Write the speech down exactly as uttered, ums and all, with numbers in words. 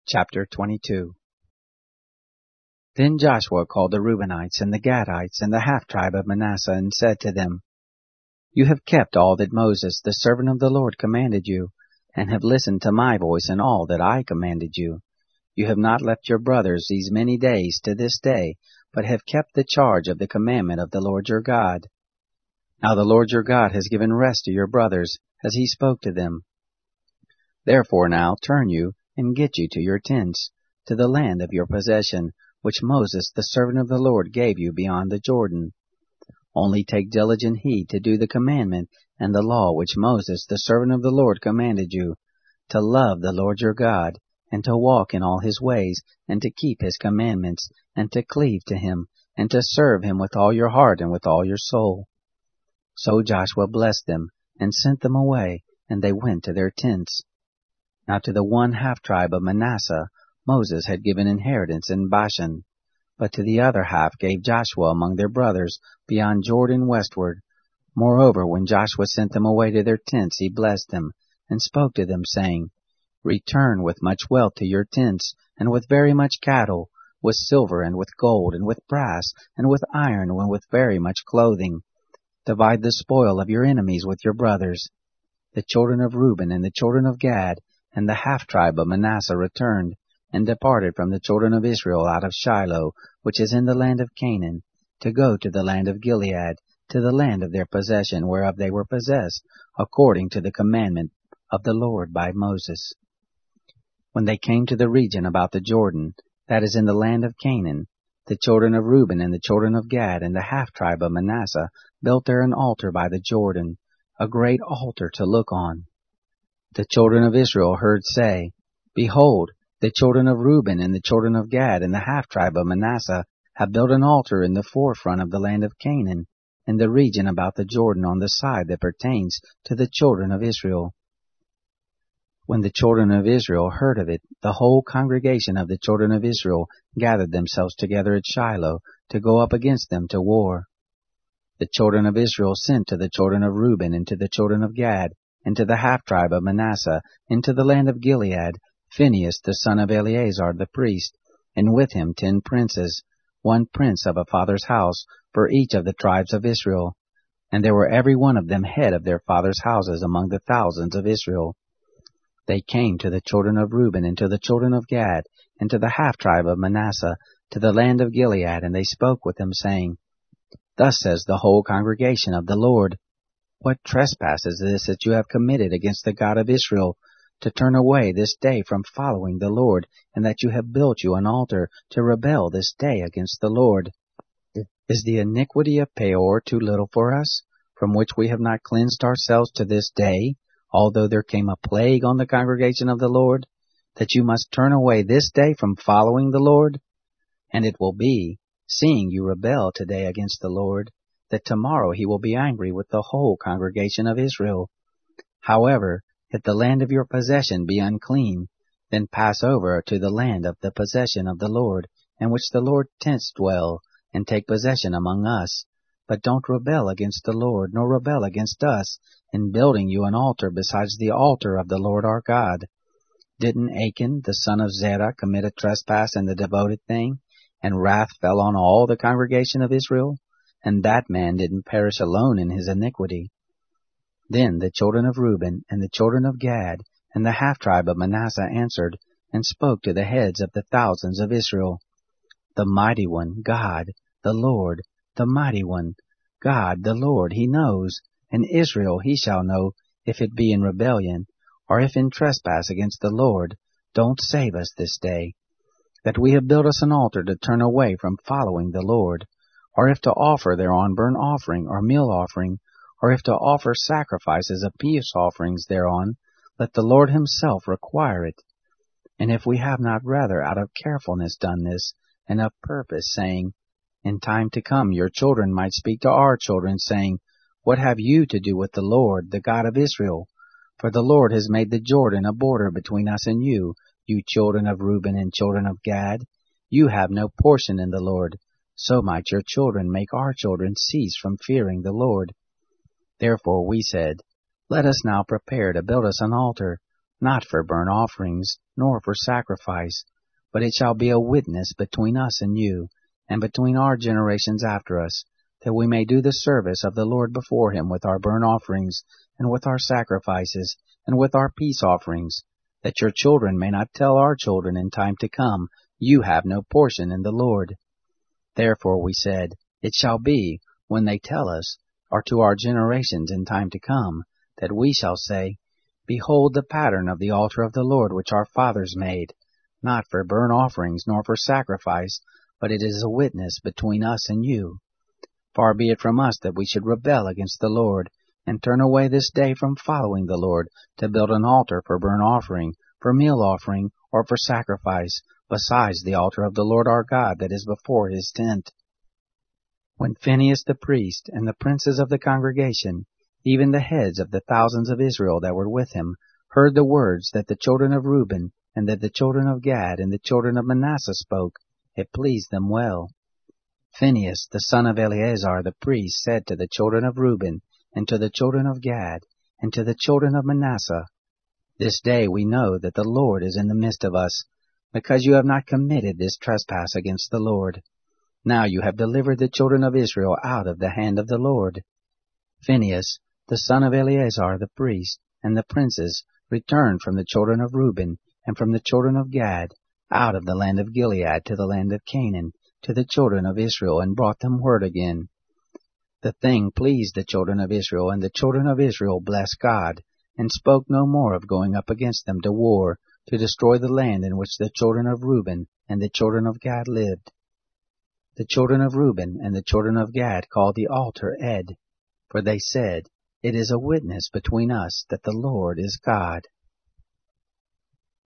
Chapter twenty-two. Then Joshua called the Reubenites and the Gadites and the half-tribe of Manasseh, and said to them, You have kept all that Moses, the servant of the Lord, commanded you, and have listened to my voice in all that I commanded you. You have not left your brothers these many days to this day, but have kept the charge of the commandment of the Lord your God. Now the Lord your God has given rest to your brothers, as he spoke to them. Therefore now turn you, and get you to your tents, to the land of your possession, which Moses the servant of the Lord gave you beyond the Jordan. Only take diligent heed to do the commandment and the law which Moses the servant of the Lord commanded you, to love the Lord your God, and to walk in all his ways, and to keep his commandments, and to cleave to him, and to serve him with all your heart and with all your soul. So Joshua blessed them, and sent them away, and they went to their tents. Now to the one half-tribe of Manasseh Moses had given inheritance in Bashan, but to the other half gave Joshua among their brothers beyond Jordan westward. Moreover, when Joshua sent them away to their tents, he blessed them, and spoke to them, saying, Return with much wealth to your tents, and with very much cattle, with silver, and with gold, and with brass, and with iron, and with very much clothing. Divide the spoil of your enemies with your brothers. The children of Reuben and the children of Gad and the half-tribe of Manasseh returned, and departed from the children of Israel out of Shiloh, which is in the land of Canaan, to go to the land of Gilead, to the land of their possession, whereof they were possessed, according to the commandment of the Lord by Moses. When they came to the region about the Jordan, that is in the land of Canaan, the children of Reuben and the children of Gad and the half-tribe of Manasseh built there an altar by the Jordan, a great altar to look on. The children of Israel heard say, Behold, the children of Reuben and the children of Gad and the half-tribe of Manasseh have built an altar in the forefront of the land of Canaan, in the region about the Jordan on the side that pertains to the children of Israel. When the children of Israel heard of it, the whole congregation of the children of Israel gathered themselves together at Shiloh to go up against them to war. The children of Israel sent to the children of Reuben and to the children of Gad and to the half-tribe of Manasseh into the land of Gilead, Phinehas the son of Eleazar the priest, and with him ten princes, one prince of a father's house, for each of the tribes of Israel. And there were every one of them head of their fathers' houses among the thousands of Israel. They came to the children of Reuben and to the children of Gad and to the half-tribe of Manasseh, to the land of Gilead, and they spoke with them, saying, Thus says the whole congregation of the Lord, What trespass is this that you have committed against the God of Israel, to turn away this day from following the Lord, and that you have built you an altar to rebel this day against the Lord? Is the iniquity of Peor too little for us, from which we have not cleansed ourselves to this day, although there came a plague on the congregation of the Lord, that you must turn away this day from following the Lord? And it will be, seeing you rebel today against the Lord, that tomorrow he will be angry with the whole congregation of Israel. However, if the land of your possession be unclean, then pass over to the land of the possession of the Lord, in which the Lord's tents dwell, and take possession among us. But don't rebel against the Lord, nor rebel against us, in building you an altar besides the altar of the Lord our God. Didn't Achan, the son of Zerah, commit a trespass in the devoted thing, and wrath fell on all the congregation of Israel? And that man didn't perish alone in his iniquity. Then the children of Reuben and the children of Gad and the half-tribe of Manasseh answered, and spoke to the heads of the thousands of Israel. The mighty one, God, the Lord, the mighty one, God, the Lord, he knows, and Israel he shall know, if it be in rebellion, or if in trespass against the Lord. Don't save us this day, that we have built us an altar to turn away from following the Lord, or if to offer thereon burnt offering or meal offering, or if to offer sacrifices of peace offerings thereon, let the Lord himself require it. And if we have not rather out of carefulness done this, and of purpose, saying, In time to come your children might speak to our children, saying, What have you to do with the Lord, the God of Israel? For the Lord has made the Jordan a border between us and you, you children of Reuben and children of Gad. You have no portion in the Lord. So might your children make our children cease from fearing the Lord. Therefore we said, Let us now prepare to build us an altar, not for burnt offerings, nor for sacrifice, but it shall be a witness between us and you, and between our generations after us, that we may do the service of the Lord before him with our burnt offerings, and with our sacrifices, and with our peace offerings, that your children may not tell our children in time to come, you have no portion in the Lord. Therefore we said, it shall be, when they tell us, or to our generations in time to come, that we shall say, Behold the pattern of the altar of the Lord which our fathers made, not for burnt offerings nor for sacrifice, but it is a witness between us and you. Far be it from us that we should rebel against the Lord, and turn away this day from following the Lord, to build an altar for burnt offering, for meal offering, or for sacrifice, besides the altar of the Lord our God that is before his tent. When Phinehas the priest and the princes of the congregation, even the heads of the thousands of Israel that were with him, heard the words that the children of Reuben, and that the children of Gad, and the children of Manasseh spoke, it pleased them well. Phinehas the son of Eleazar the priest said to the children of Reuben, and to the children of Gad, and to the children of Manasseh, This day we know that the Lord is in the midst of us, because you have not committed this trespass against the Lord. Now you have delivered the children of Israel out of the hand of the Lord. Phinehas, the son of Eleazar the priest, and the princes returned from the children of Reuben, and from the children of Gad, out of the land of Gilead to the land of Canaan, to the children of Israel, and brought them word again. The thing pleased the children of Israel, and the children of Israel blessed God, and spoke no more of going up against them to war, to destroy the land in which the children of Reuben and the children of Gad lived. The children of Reuben and the children of Gad called the altar Ed, for they said, It is a witness between us that the Lord is God.